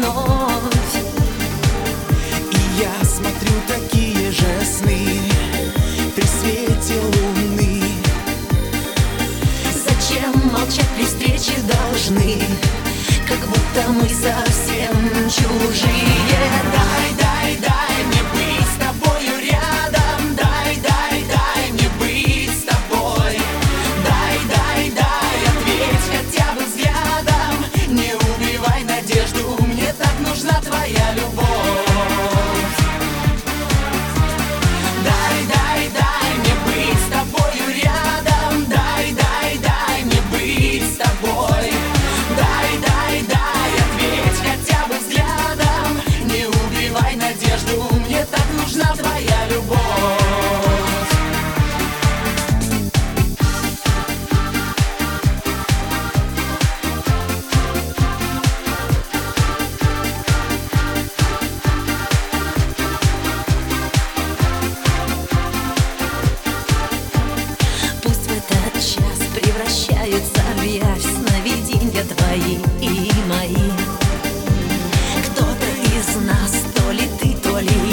вновь. И я смотрю такие же сны при свете луны. Зачем молчать при встрече должны, как будто мы совсем чужие? Дай мне быть с тобою рядом. Дай мне быть с тобой. Дай, ответь хотя бы взглядом. Не убивай надежду, мне так нужна твоя любовь. Дай мне быть с тобою рядом. Дай мне быть с тобой. Дай, ответь хотя бы взглядом. Не убивай надежду, мне так нужна твоя любовь. Пусть в этот час превращаются в явь сновиденья твои и мои. Кто-то из нас, то ли ты, то ли